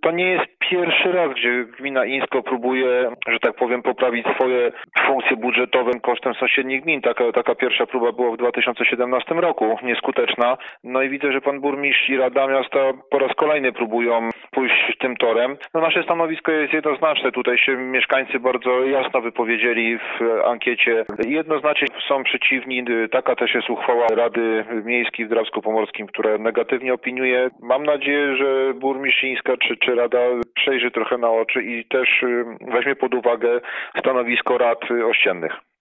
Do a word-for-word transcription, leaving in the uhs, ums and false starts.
To nie jest pierwszy raz, gdzie gmina Ińsko próbuje, że tak powiem, poprawić swoje funkcje budżetowe kosztem sąsiednich gmin. Taka, taka pierwsza próba była w dwa tysiące siedemnastym roku, nieskuteczna. No i widzę, że pan burmistrz i Rada Miasta po raz kolejny próbują pójść tym torem. No nasze stanowisko jest jednoznaczne. Tutaj się mieszkańcy bardzo jasno wypowiedzieli w ankiecie. Jednoznacznie są przeciwni. Taka też jest uchwała Rady Miejskiej w Drawsko-Pomorskim, która negatywnie opiniuje. Mam nadzieję, że burmistrz Ińska czy, czy Rada przejrzy trochę na oczy i też weźmie pod uwagę stanowisko rad ościennych.